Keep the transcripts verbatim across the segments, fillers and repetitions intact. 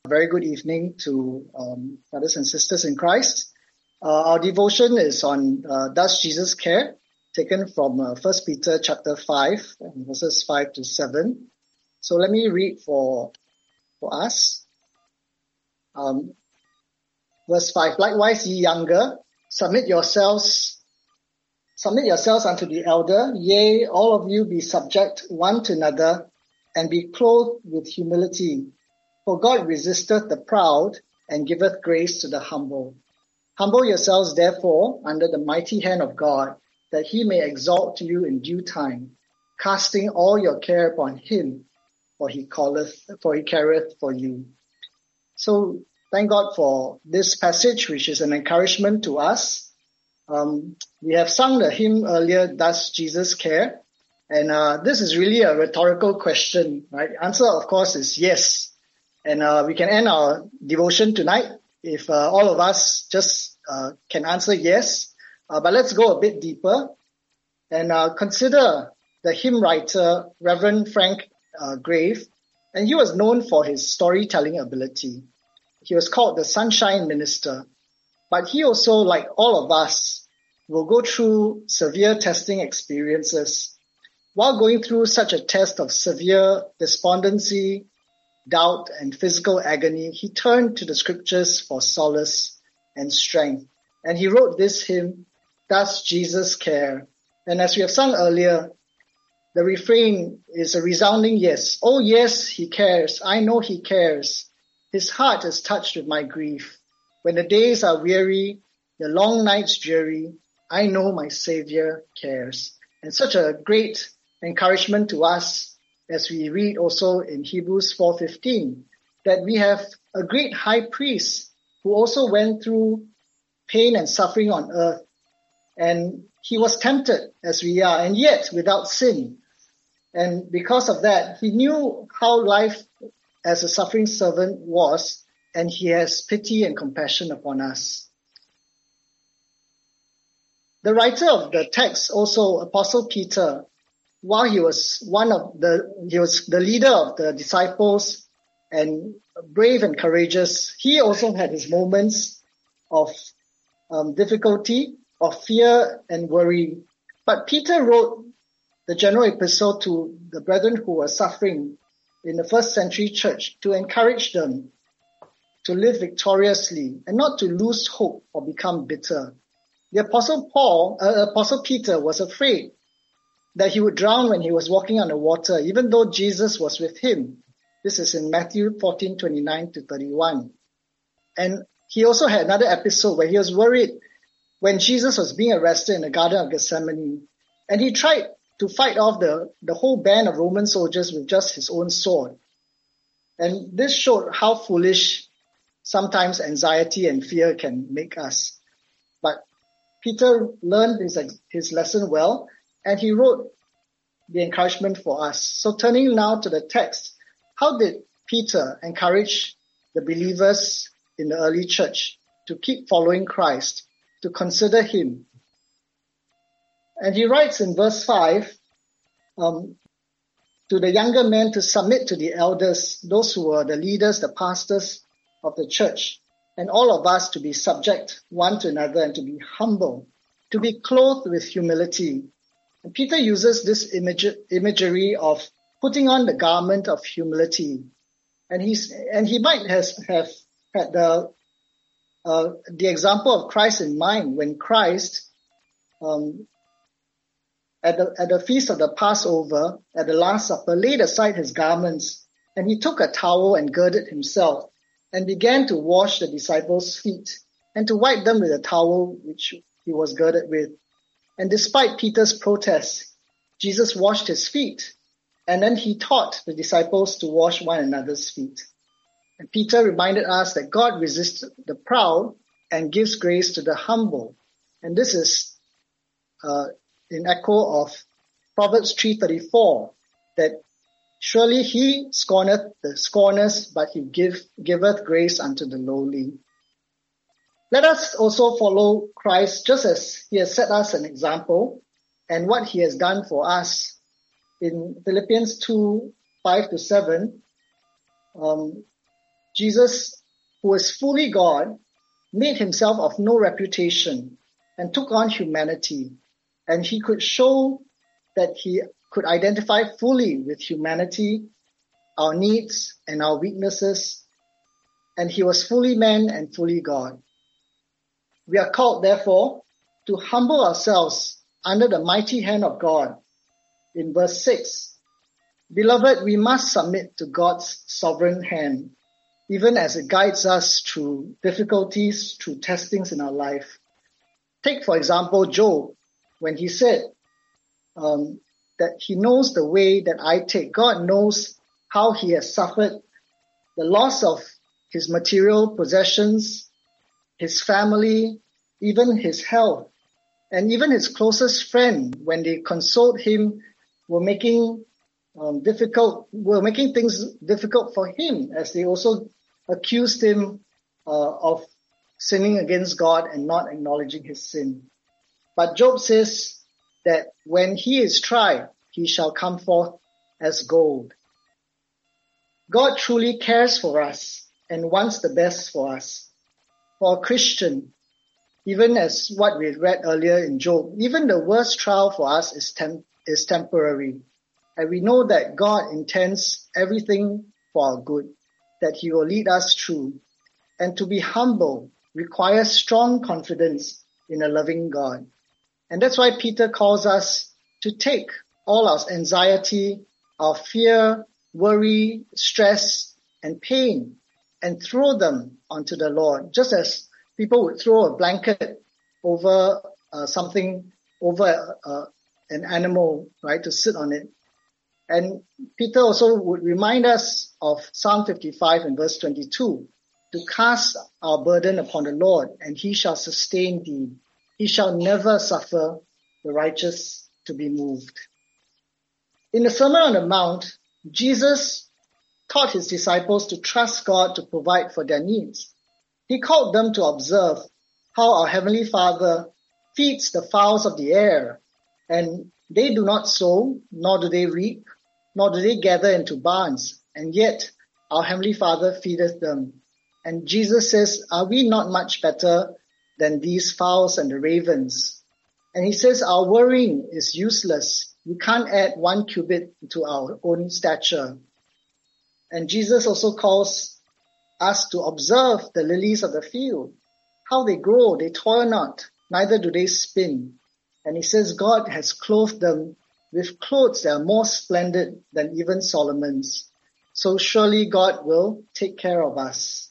Very good evening to um, brothers and sisters in Christ. Uh, our devotion is on uh, Does Jesus Care? Taken from uh, First Peter chapter five, verses five to seven. So let me read for, for us. Um, verse five, likewise ye younger, submit yourselves, submit yourselves unto the elder, yea, all of you be subject one to another, and be clothed with humility. For God resisteth the proud, and giveth grace to the humble. Humble yourselves therefore under the mighty hand of God, that he may exalt you in due time, casting all your care upon him, for he calleth, for he careth for you. So thank God for this passage, which is an encouragement to us. Um, we have sung the hymn earlier, Does Jesus Care? And uh, this is really a rhetorical question, right? The answer, of course, is yes. And uh, we can end our devotion tonight if uh, all of us just uh, can answer yes. Uh, but let's go a bit deeper and uh, consider the hymn writer, Reverend Frank uh, Grave. And he was known for his storytelling ability. He was called the Sunshine Minister. But he also, like all of us, will go through severe testing experiences. While going through such a test of severe despondency, doubt, and physical agony, he turned to the scriptures for solace and strength. And he wrote this hymn, Does Jesus Care? And as we have sung earlier, the refrain is a resounding yes. Oh yes, he cares. I know he cares. His heart is touched with my grief. When the days are weary, the long nights dreary, I know my Savior cares. And such a great encouragement to us as we read also in Hebrews four fifteen, that we have a great high priest who also went through pain and suffering on earth. And he was tempted as we are, and yet without sin. And because of that, he knew how life as a suffering servant was, and he has pity and compassion upon us. The writer of the text, also Apostle Peter, while he was one of the, he was the leader of the disciples and brave and courageous, he also had his moments of um, difficulty, of fear and worry. But Peter wrote the general epistle to the brethren who were suffering in the first century church to encourage them to live victoriously and not to lose hope or become bitter. The apostle Paul, uh, apostle Peter was afraid that he would drown when he was walking on the water, even though Jesus was with him. This is in Matthew fourteen twenty-nine to thirty-one. And he also had another episode where he was worried when Jesus was being arrested in the Garden of Gethsemane. And he tried to fight off the, the whole band of Roman soldiers with just his own sword. And this showed how foolish sometimes anxiety and fear can make us. But Peter learned his, his lesson well, and he wrote the encouragement for us. So turning now to the text, how did Peter encourage the believers in the early church to keep following Christ, to consider him? And he writes in verse five, um, to the younger men to submit to the elders, those who were the leaders, the pastors of the church, and all of us to be subject one to another and to be humble, to be clothed with humility. And Peter uses this image, imagery of putting on the garment of humility. And he's, and he might has, have had the, uh, the example of Christ in mind when Christ, um, at the, at the feast of the Passover, at the Last Supper, laid aside his garments, and he took a towel and girded himself and began to wash the disciples' feet and to wipe them with a towel which he was girded with. And despite Peter's protest, Jesus washed his feet, and then he taught the disciples to wash one another's feet. And Peter reminded us that God resists the proud and gives grace to the humble. And this is uh, in echo of Proverbs three thirty-four, that surely he scorneth the scorners, but he give, giveth grace unto the lowly. Let us also follow Christ just as he has set us an example and what he has done for us. In Philippians two, five to seven, um, Jesus, who is fully God, made himself of no reputation and took on humanity. And he could show that he could identify fully with humanity, our needs and our weaknesses, and he was fully man and fully God. We are called, therefore, to humble ourselves under the mighty hand of God. In verse six, beloved, we must submit to God's sovereign hand, even as it guides us through difficulties, through testings in our life. Take, for example, Job, when he said um, that he knows the way that I take. God knows how he has suffered the loss of his material possessions, his family, even his health, and even his closest friend, when they consoled him, were making um, difficult, were making things difficult for him, as they also accused him uh, of sinning against God and not acknowledging his sin. But Job says that when he is tried, he shall come forth as gold. God truly cares for us and wants the best for us. For a Christian, even as what we read earlier in Job, even the worst trial for us is, tem- is temporary. And we know that God intends everything for our good, that he will lead us through. And to be humble requires strong confidence in a loving God. And that's why Peter calls us to take all our anxiety, our fear, worry, stress, and pain, and throw them onto the Lord, just as people would throw a blanket over uh, something, over uh, an animal, right, to sit on it. And Peter also would remind us of Psalm fifty-five and verse twenty-two, to cast our burden upon the Lord, and he shall sustain thee. He shall never suffer the righteous to be moved. In the Sermon on the Mount, Jesus taught his disciples to trust God to provide for their needs. He called them to observe how our Heavenly Father feeds the fowls of the air, and they do not sow, nor do they reap, nor do they gather into barns, and yet our Heavenly Father feedeth them. And Jesus says, are we not much better than these fowls and the ravens? And he says, our worrying is useless. We can't add one cubit to our own stature. And Jesus also calls us to observe the lilies of the field, how they grow, they toil not, neither do they spin. And he says God has clothed them with clothes that are more splendid than even Solomon's. So surely God will take care of us.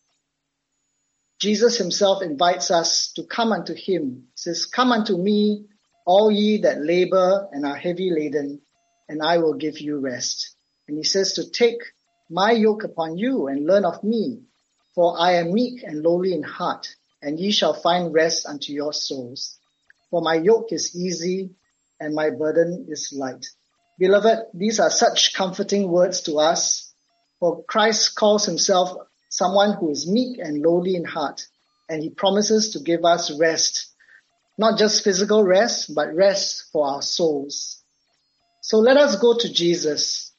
Jesus himself invites us to come unto him. He says, come unto me, all ye that labor and are heavy laden, and I will give you rest. And he says to take my yoke upon you and learn of me, for I am meek and lowly in heart, and ye shall find rest unto your souls. For my yoke is easy and my burden is light. Beloved, these are such comforting words to us, for Christ calls himself someone who is meek and lowly in heart, and he promises to give us rest, not just physical rest, but rest for our souls. So let us go to Jesus.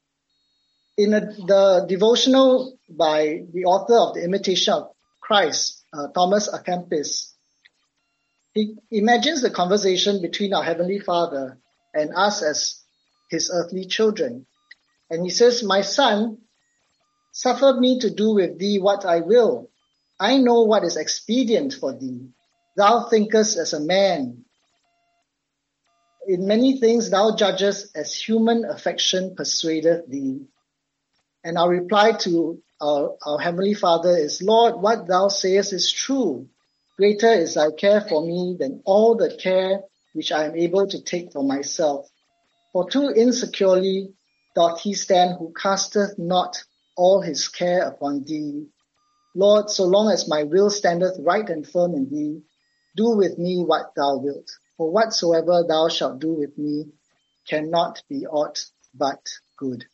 In a, the devotional by the author of The Imitation of Christ, uh, Thomas à Kempis, he imagines the conversation between our Heavenly Father and us as his earthly children. And he says, my son, suffer me to do with thee what I will. I know what is expedient for thee. Thou thinkest as a man. In many things thou judgest as human affection persuadeth thee. And our reply to our, our Heavenly Father is, Lord, what thou sayest is true. Greater is thy care for me than all the care which I am able to take for myself. For too insecurely doth he stand who casteth not all his care upon thee. Lord, so long as my will standeth right and firm in thee, do with me what thou wilt. For whatsoever thou shalt do with me cannot be aught but good.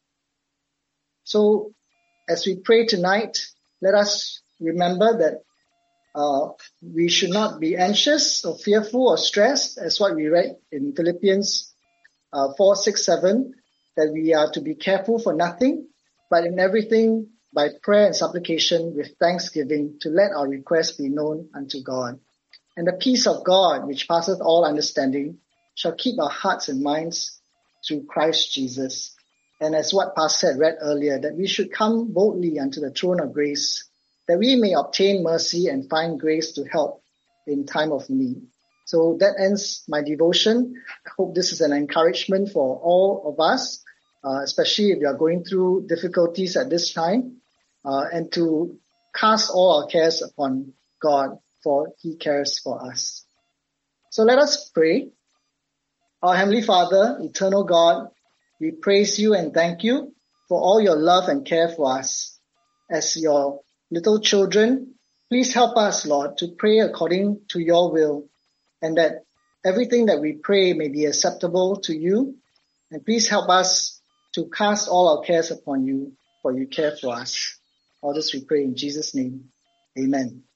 So, as we pray tonight, let us remember that uh, we should not be anxious or fearful or stressed, as what we read in Philippians uh, four, six, seven, that we are to be careful for nothing, but in everything by prayer and supplication with thanksgiving to let our requests be known unto God. And the peace of God, which passeth all understanding, shall keep our hearts and minds through Christ Jesus. And as what Pastor had read earlier, that we should come boldly unto the throne of grace, that we may obtain mercy and find grace to help in time of need. So that ends my devotion. I hope this is an encouragement for all of us, uh, especially if you are going through difficulties at this time, uh, and to cast all our cares upon God, for he cares for us. So let us pray. Our Heavenly Father, eternal God, we praise you and thank you for all your love and care for us. As your little children, please help us, Lord, to pray according to your will, and that everything that we pray may be acceptable to you. And please help us to cast all our cares upon you, for you care for us. All this we pray in Jesus' name. Amen.